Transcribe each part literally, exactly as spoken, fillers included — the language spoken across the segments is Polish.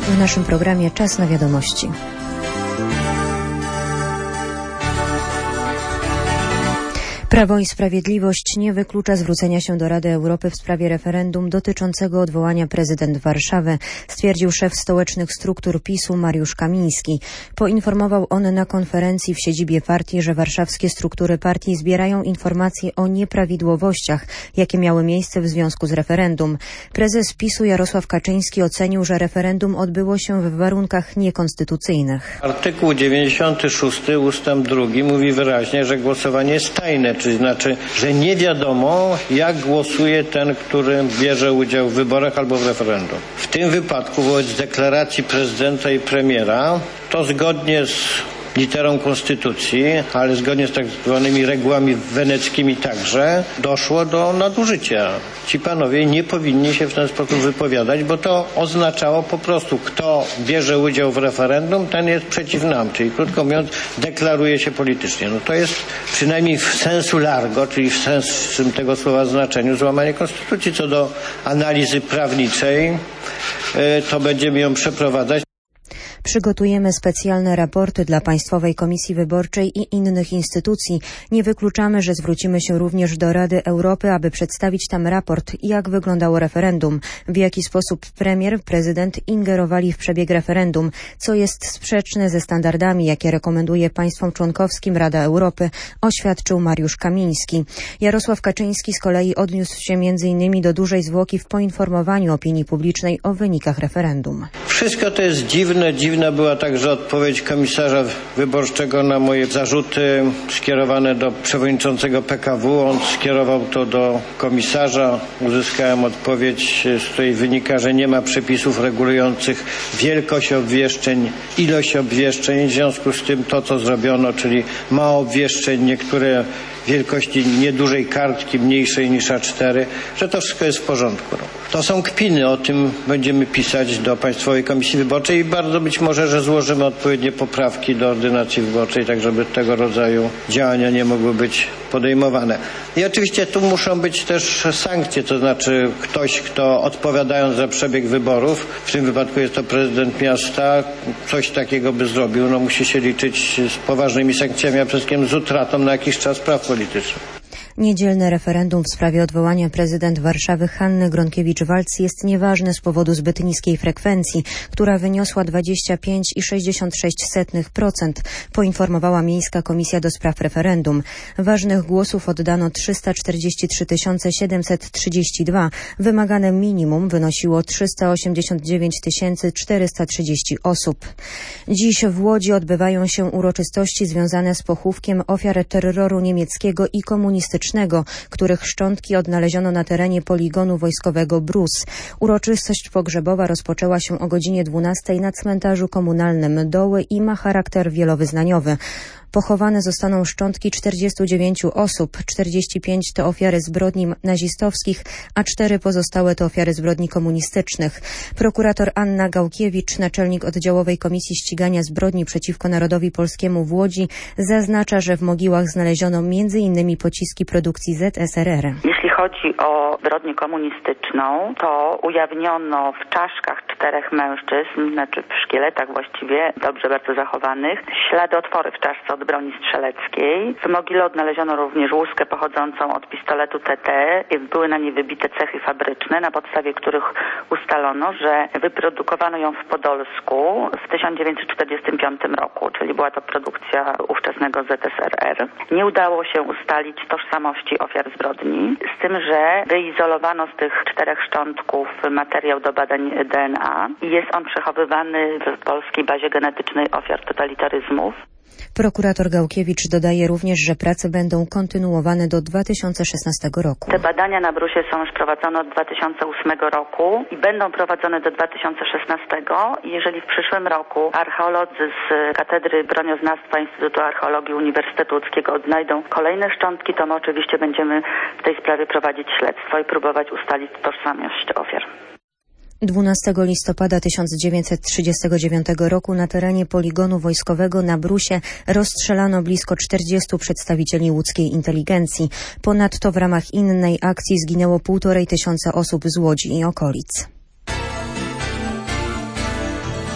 W naszym programie Czas na wiadomości. Prawo i Sprawiedliwość nie wyklucza zwrócenia się do Rady Europy w sprawie referendum dotyczącego odwołania prezydent Warszawy, stwierdził szef stołecznych struktur PiS-u Mariusz Kamiński. Poinformował on na konferencji w siedzibie partii, że warszawskie struktury partii zbierają informacje o nieprawidłowościach, jakie miały miejsce w związku z referendum. Prezes PiS-u Jarosław Kaczyński ocenił, że referendum odbyło się w warunkach niekonstytucyjnych. Artykuł dziewięćdziesiąty szósty ustęp drugi mówi wyraźnie, że głosowanie jest tajne. Czyli znaczy, że nie wiadomo, jak głosuje ten, który bierze udział w wyborach albo w referendum. W tym wypadku wobec deklaracji prezydenta i premiera to zgodnie z literą konstytucji, ale zgodnie z tak zwanymi regułami weneckimi także, doszło do nadużycia. Ci panowie nie powinni się w ten sposób wypowiadać, bo to oznaczało po prostu, kto bierze udział w referendum, ten jest przeciw nam, czyli krótko mówiąc, deklaruje się politycznie. No to jest przynajmniej w sensu largo, czyli w sensownym tego słowa znaczeniu, złamanie konstytucji. Co do analizy prawniczej, to będziemy ją przeprowadzać. Przygotujemy specjalne raporty dla Państwowej Komisji Wyborczej i innych instytucji. Nie wykluczamy, że zwrócimy się również do Rady Europy, aby przedstawić tam raport, jak wyglądało referendum, w jaki sposób premier, prezydent ingerowali w przebieg referendum, co jest sprzeczne ze standardami, jakie rekomenduje państwom członkowskim Rada Europy, oświadczył Mariusz Kamiński. Jarosław Kaczyński z kolei odniósł się między innymi do dużej zwłoki w poinformowaniu opinii publicznej o wynikach referendum. Wszystko to jest dziwne, dziwne. Była także odpowiedź komisarza wyborczego na moje zarzuty skierowane do przewodniczącego P K W. On skierował to do komisarza. Uzyskałem odpowiedź, z której wynika, że nie ma przepisów regulujących wielkość obwieszczeń, ilość obwieszczeń. W związku z tym to, co zrobiono, czyli mało obwieszczeń, niektóre wielkości niedużej kartki, mniejszej niż A cztery, że to wszystko jest w porządku. To są kpiny, o tym będziemy pisać do Państwowej Komisji Wyborczej i bardzo być może, że złożymy odpowiednie poprawki do ordynacji wyborczej, tak żeby tego rodzaju działania nie mogły być podejmowane. I oczywiście tu muszą być też sankcje, to znaczy ktoś, kto odpowiadając za przebieg wyborów, w tym wypadku jest to prezydent miasta, coś takiego by zrobił, no musi się liczyć z poważnymi sankcjami, a przede wszystkim z utratą na jakiś czas praw politycznych. Niedzielne referendum w sprawie odwołania prezydent Warszawy Hanny Gronkiewicz-Waltz jest nieważne z powodu zbyt niskiej frekwencji, która wyniosła dwadzieścia pięć przecinek sześćdziesiąt sześć procent, poinformowała Miejska Komisja do Spraw Referendum. Ważnych głosów oddano trzysta czterdzieści trzy tysiące siedemset trzydzieści dwa. Wymagane minimum wynosiło trzysta osiemdziesiąt dziewięć tysięcy czterysta trzydzieści osób. Dziś w Łodzi odbywają się uroczystości związane z pochówkiem ofiar terroru niemieckiego i komunistycznego, których szczątki odnaleziono na terenie poligonu wojskowego Brus. Uroczystość pogrzebowa rozpoczęła się o godzinie dwunastej na cmentarzu komunalnym Doły i ma charakter wielowyznaniowy. Pochowane zostaną szczątki czterdziestu dziewięciu osób, czterdzieści pięć to ofiary zbrodni nazistowskich, a cztery pozostałe to ofiary zbrodni komunistycznych. Prokurator Anna Gałkiewicz, naczelnik oddziałowej Komisji Ścigania Zbrodni przeciwko Narodowi Polskiemu w Łodzi, zaznacza, że w mogiłach znaleziono między innymi pociski produkcji Z S R R. Jeśli chodzi o zbrodnię komunistyczną, to ujawniono w czaszkach czterech mężczyzn, znaczy w szkieletach właściwie, dobrze bardzo zachowanych, ślady otwory w czaszce od broni strzeleckiej. W mogile odnaleziono również łuskę pochodzącą od pistoletu T T. Były na niej wybite cechy fabryczne, na podstawie których ustalono, że wyprodukowano ją w Podolsku w tysiąc dziewięćset czterdziestym piątym roku, czyli była to produkcja ówczesnego Z S R R. Nie udało się ustalić tożsamości ofiar zbrodni, z tym, że wyizolowano z tych czterech szczątków materiał do badań D N A i jest on przechowywany w polskiej bazie genetycznej ofiar totalitaryzmów. Prokurator Gałkiewicz dodaje również, że prace będą kontynuowane do dwa tysiące szesnastego roku. Te badania na Brusie są już prowadzone od dwa tysiące ósmego roku i będą prowadzone do dwa tysiące szesnastego. Jeżeli w przyszłym roku archeolodzy z Katedry Bronioznawstwa Instytutu Archeologii Uniwersytetu Łódzkiego odnajdą kolejne szczątki, to my oczywiście będziemy w tej sprawie prowadzić śledztwo i próbować ustalić tożsamość ofiar. dwunastego listopada tysiąc dziewięćset trzydziestego dziewiątego roku na terenie poligonu wojskowego na Brusie rozstrzelano blisko czterdziestu przedstawicieli łódzkiej inteligencji. Ponadto w ramach innej akcji zginęło półtorej tysiąca osób z Łodzi i okolic.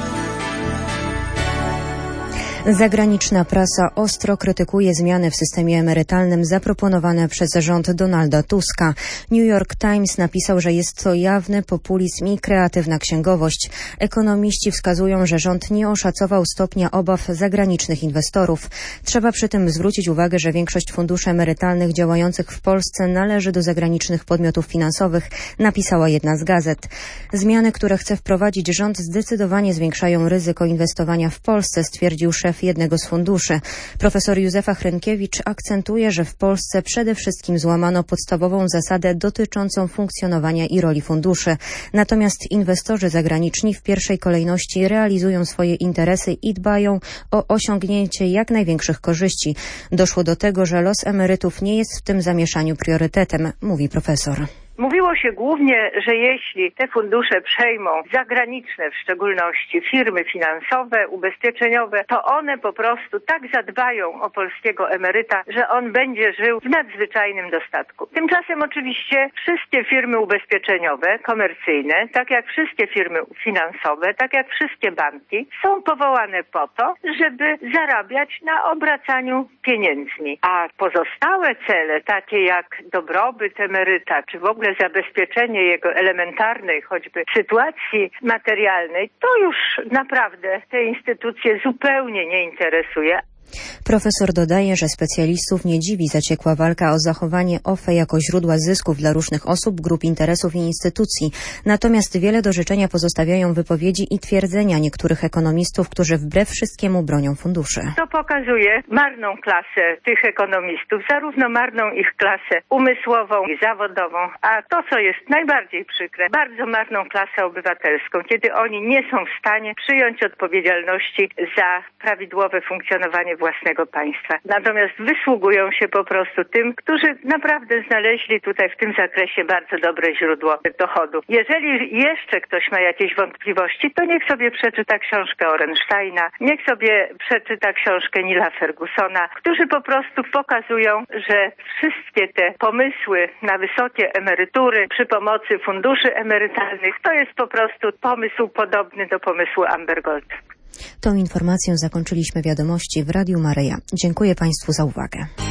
Zagraniczna prasa ostro krytykuje zmiany w systemie emerytalnym zaproponowane przez rząd Donalda Tuska. New York Times napisał, że jest to jawny populizm i kreatywna księgowość. Ekonomiści wskazują, że rząd nie oszacował stopnia obaw zagranicznych inwestorów. Trzeba przy tym zwrócić uwagę, że większość funduszy emerytalnych działających w Polsce należy do zagranicznych podmiotów finansowych, napisała jedna z gazet. Zmiany, które chce wprowadzić rząd, zdecydowanie zwiększają ryzyko inwestowania w Polsce, stwierdził szef jednego z funduszy. Profesor Józefa Hrynkiewicz akcentuje, że w Polsce przede wszystkim złamano podstawową zasadę dotyczącą funkcjonowania i roli funduszy. Natomiast inwestorzy zagraniczni w pierwszej kolejności realizują swoje interesy i dbają o osiągnięcie jak największych korzyści. Doszło do tego, że los emerytów nie jest w tym zamieszaniu priorytetem, mówi profesor. Mówiło się głównie, że jeśli te fundusze przejmą zagraniczne w szczególności firmy finansowe, ubezpieczeniowe, to one po prostu tak zadbają o polskiego emeryta, że on będzie żył w nadzwyczajnym dostatku. Tymczasem oczywiście wszystkie firmy ubezpieczeniowe, komercyjne, tak jak wszystkie firmy finansowe, tak jak wszystkie banki, są powołane po to, żeby zarabiać na obracaniu pieniędzmi. A pozostałe cele, takie jak dobrobyt emeryta, czy w ogóle zabezpieczenie jego elementarnej choćby sytuacji materialnej, to już naprawdę te instytucje zupełnie nie interesuje. Profesor dodaje, że specjalistów nie dziwi zaciekła walka o zachowanie O F E jako źródła zysków dla różnych osób, grup interesów i instytucji. Natomiast wiele do życzenia pozostawiają wypowiedzi i twierdzenia niektórych ekonomistów, którzy wbrew wszystkiemu bronią funduszy. To pokazuje marną klasę tych ekonomistów, zarówno marną ich klasę umysłową i zawodową, a to, co jest najbardziej przykre, bardzo marną klasę obywatelską, kiedy oni nie są w stanie przyjąć odpowiedzialności za prawidłowe funkcjonowanie własnego państwa. Natomiast wysługują się po prostu tym, którzy naprawdę znaleźli tutaj w tym zakresie bardzo dobre źródło dochodu. Jeżeli jeszcze ktoś ma jakieś wątpliwości, to niech sobie przeczyta książkę Orensteina, niech sobie przeczyta książkę Nila Fergusona, którzy po prostu pokazują, że wszystkie te pomysły na wysokie emerytury przy pomocy funduszy emerytalnych to jest po prostu pomysł podobny do pomysłu Amber Gold. Tą informacją zakończyliśmy wiadomości w Radiu Maryja. Dziękuję Państwu za uwagę.